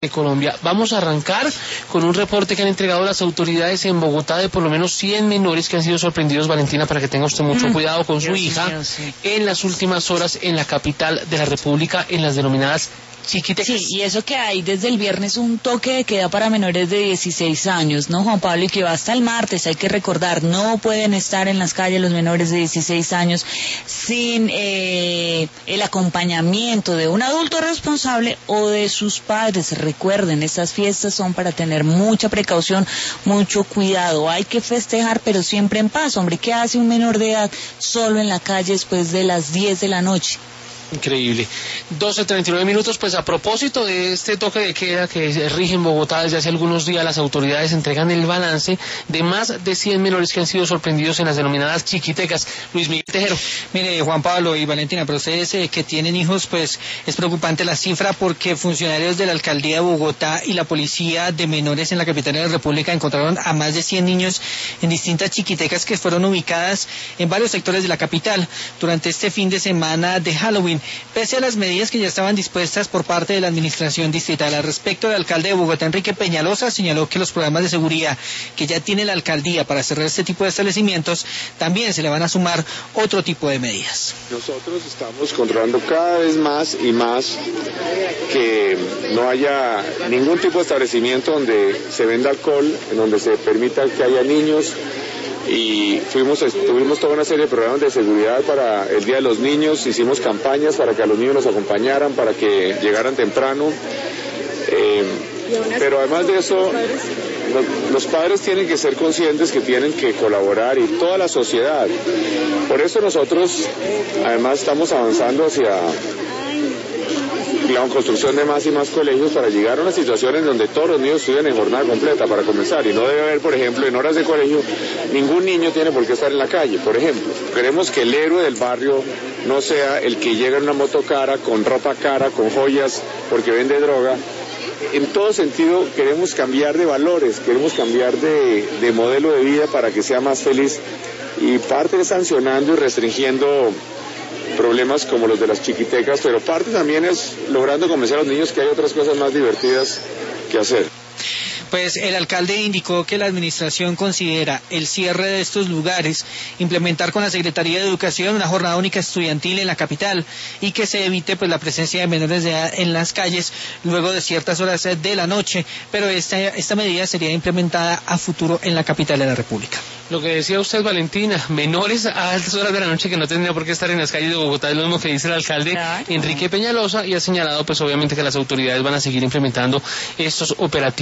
de Colombia. Vamos a arrancar con un reporte que han entregado las autoridades en Bogotá de por lo menos 100 menores que han sido sorprendidos, Valentina, para que tenga usted mucho cuidado con su hija, en las últimas horas en la capital de la República, en las denominadas chiquitecas. Sí, y eso que hay desde el viernes un toque de queda para menores de 16 años, ¿no, Juan Pablo? Y que va hasta el martes, hay que recordar, no pueden estar en las calles los menores de 16 años sin el acompañamiento de un adulto responsable o de sus padres. Recuerden, estas fiestas son para tener mucha precaución, mucho cuidado. Hay que festejar, pero siempre en paz. Hombre, ¿qué hace un menor de edad solo en la calle después de las 10 de la noche? Increíble. 12:39, pues a propósito de este toque de queda que rige en Bogotá desde hace algunos días, las autoridades entregan el balance de más de 100 menores que han sido sorprendidos en las denominadas chiquitecas. Luis Miguel Tejero. Mire, Juan Pablo y Valentina, pero ustedes que tienen hijos, pues es preocupante la cifra, porque funcionarios de la Alcaldía de Bogotá y la Policía de Menores en la capital de la República encontraron a más de 100 niños en distintas chiquitecas que fueron ubicadas en varios sectores de la capital durante este fin de semana de Halloween. Pese a las medidas que ya estaban dispuestas por parte de la administración distrital. Al respecto, el alcalde de Bogotá, Enrique Peñalosa, señaló que los programas de seguridad que ya tiene la alcaldía para cerrar este tipo de establecimientos, también se le van a sumar otro tipo de medidas. Nosotros estamos controlando cada vez más y más que no haya ningún tipo de establecimiento donde se venda alcohol, en donde se permita que haya niños. Y tuvimos toda una serie de programas de seguridad para el Día de los Niños, hicimos campañas para que a los niños los acompañaran, para que llegaran temprano, pero además de eso, los padres tienen que ser conscientes que tienen que colaborar, y toda la sociedad. Por eso nosotros además estamos avanzando hacia la construcción de más y más colegios para llegar a una situación en donde todos los niños estudian en jornada completa, para comenzar, y no debe haber, por ejemplo, en horas de colegio, ningún niño tiene por qué estar en la calle, por ejemplo. Queremos que el héroe del barrio no sea el que llega en una moto cara, con ropa cara, con joyas, porque vende droga. En todo sentido queremos cambiar de valores, queremos cambiar de modelo de vida para que sea más feliz, y parte es sancionando y restringiendo problemas como los de las chiquitecas, pero parte también es logrando convencer a los niños que hay otras cosas más divertidas que hacer. Pues el alcalde indicó que la administración considera el cierre de estos lugares, implementar con la Secretaría de Educación una jornada única estudiantil en la capital, y que se evite pues la presencia de menores de edad en las calles luego de ciertas horas de la noche, pero esta medida sería implementada a futuro en la capital de la República. Lo que decía usted, Valentina, menores a altas horas de la noche que no tendría por qué estar en las calles de Bogotá, es lo mismo que dice el alcalde Enrique Peñalosa, y ha señalado pues obviamente que las autoridades van a seguir implementando estos operativos.